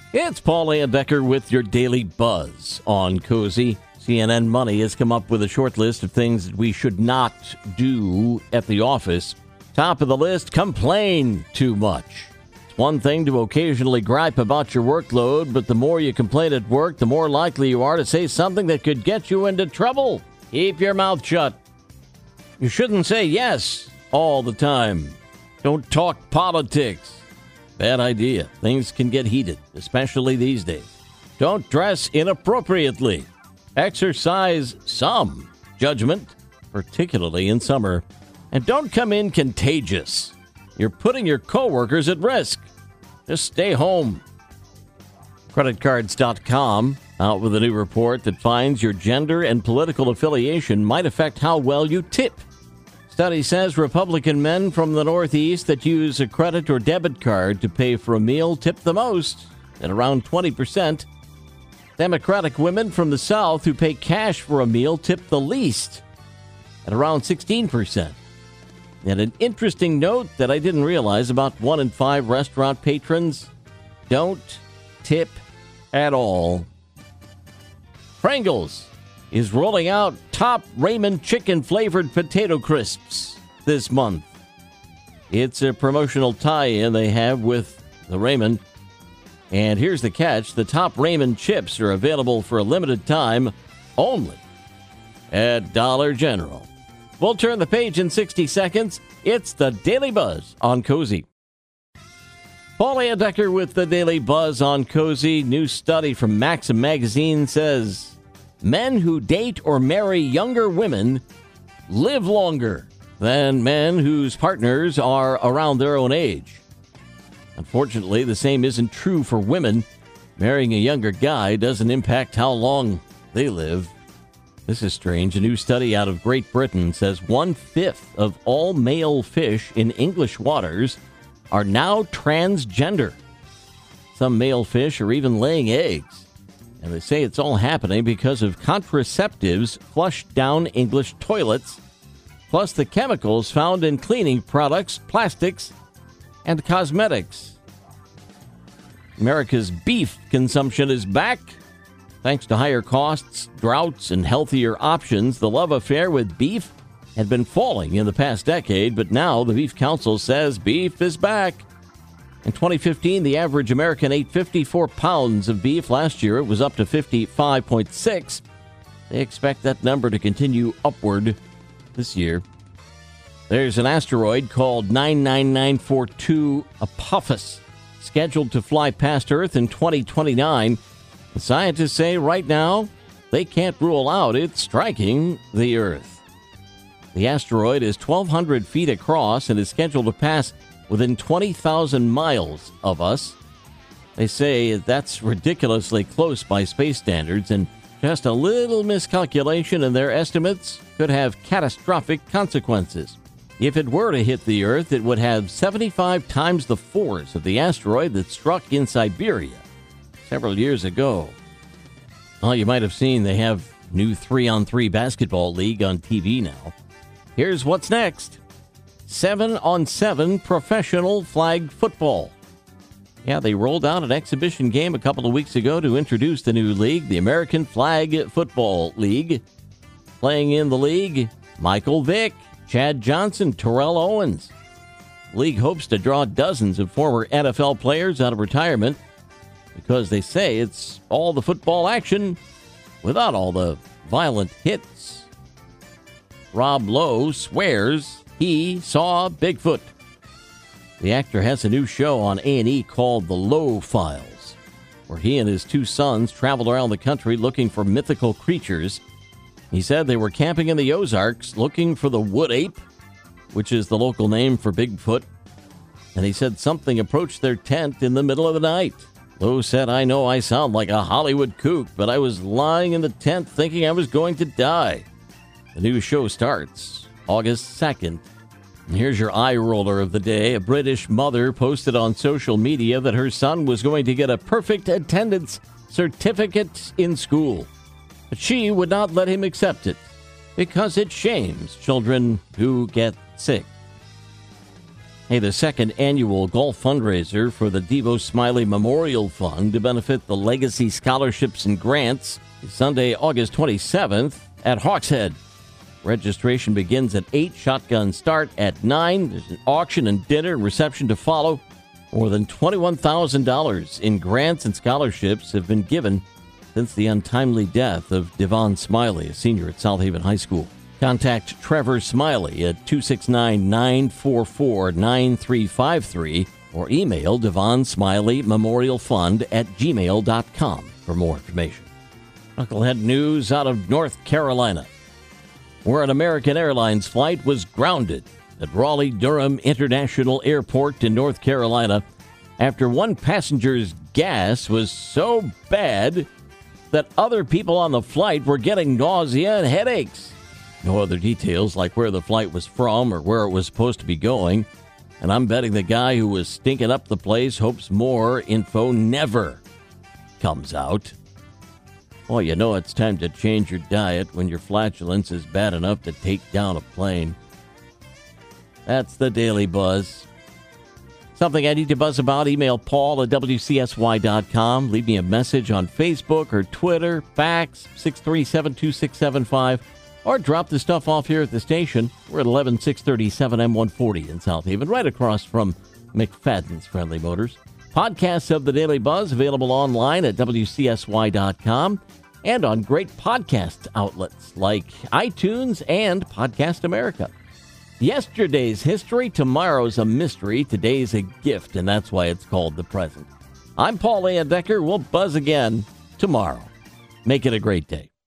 It's Paul Landecker with your Daily Buzz on Cozy. CNN Money has come up with a short list of things that we should not do at the office. Top of the list, complain too much. It's one thing to occasionally gripe about your workload, but the more you complain at work, the more likely you are to say something that could get you into trouble. Keep your mouth shut. You shouldn't say yes all the time. Don't talk politics. Bad idea. Things can get heated, especially these days. Don't dress inappropriately. Exercise some judgment, particularly in summer. And don't come in contagious. You're putting your coworkers at risk. Just stay home. Creditcards.com out with a new report that finds your gender and political affiliation might affect how well you tip. Study says Republican men from the Northeast that use a credit or debit card to pay for a meal tip the most, at around 20%. Democratic women from the South who pay cash for a meal tip the least, at around 16%. And an interesting note that I didn't realize about 1 in 5 restaurant patrons don't tip at all. Pringles is rolling out top Raymond chicken-flavored potato crisps this month. It's a promotional tie-in they have with the Raymond. And here's the catch. The top Raymond chips are available for a limited time only at Dollar General. We'll turn the page in 60 seconds. It's the Daily Buzz on Cozy. Paul Landecker with the Daily Buzz on Cozy. New study from Maxim magazine says men who date or marry younger women live longer than men whose partners are around their own age. Unfortunately, the same isn't true for women. Marrying a younger guy doesn't impact how long they live. This is strange. A new study out of Great Britain says 1/5 of all male fish in English waters are now transgender. Some male fish are even laying eggs. And they say it's all happening because of contraceptives flushed down English toilets, plus the chemicals found in cleaning products, plastics, and cosmetics. America's beef consumption is back. Thanks to higher costs, droughts, and healthier options, the love affair with beef had been falling in the past decade, but now the Beef Council says beef is back. In 2015, the average American ate 54 pounds of beef. Last year, it was up to 55.6. They expect that number to continue upward this year. There's an asteroid called 99942 Apophis, scheduled to fly past Earth in 2029. The scientists say right now they can't rule out it striking the Earth. The asteroid is 1,200 feet across and is scheduled to pass within 20,000 miles of us. They say that's ridiculously close by space standards, and just a little miscalculation in their estimates could have catastrophic consequences. If it were to hit the Earth, it would have 75 times the force of the asteroid that struck in Siberia several years ago. Well, you might have seen they have new 3-on-3 basketball league on TV now. Here's what's next. 7-on-7 professional flag football. Yeah, they rolled out an exhibition game a couple of weeks ago to introduce the new league, the American Flag Football League. Playing in the league, Michael Vick, Chad Johnson, Terrell Owens. The league hopes to draw dozens of former NFL players out of retirement because they say it's all the football action without all the violent hits. Rob Lowe swears he saw Bigfoot. The actor has a new show on A&E called The Lowe Files, where he and his 2 sons traveled around the country looking for mythical creatures. He said they were camping in the Ozarks looking for the wood ape, which is the local name for Bigfoot. And he said something approached their tent in the middle of the night. Lowe said, "I know I sound like a Hollywood kook, but I was lying in the tent thinking I was going to die." The new show starts August 2nd. And here's your eye roller of the day. A British mother posted on social media that her son was going to get a perfect attendance certificate in school. But she would not let him accept it because it shames children who get sick. Hey, the second annual golf fundraiser for the Devo Smiley Memorial Fund to benefit the Legacy Scholarships and Grants is Sunday, August 27th at Hawkshead. Registration begins at 8, shotgun start at 9. There's an auction and dinner and reception to follow. More than $21,000 in grants and scholarships have been given since the untimely death of Devon Smiley, a senior at South Haven High School. Contact Trevor Smiley at 269-944-9353 or email Devon Smiley Memorial Fund at gmail.com for more information. Knucklehead news out of North Carolina, where an American Airlines flight was grounded at Raleigh-Durham International Airport in North Carolina after one passenger's gas was so bad that other people on the flight were getting nausea and headaches. No other details like where the flight was from or where it was supposed to be going. And I'm betting the guy who was stinking up the place hopes more info never comes out. Well, you know it's time to change your diet when your flatulence is bad enough to take down a plane. That's the Daily Buzz. Something I need to buzz about? Email Paul at WCSY.com. Leave me a message on Facebook or Twitter, fax 637-2675, or drop the stuff off here at the station. We're at 11637 M140 in South Haven, right across from McFadden's Friendly Motors. Podcasts of the Daily Buzz available online at WCSY.com and on great podcast outlets like iTunes and Podcast America. Yesterday's history, tomorrow's a mystery, today's a gift, and that's why it's called the present. I'm Paul Layendecker. We'll buzz again tomorrow. Make it a great day.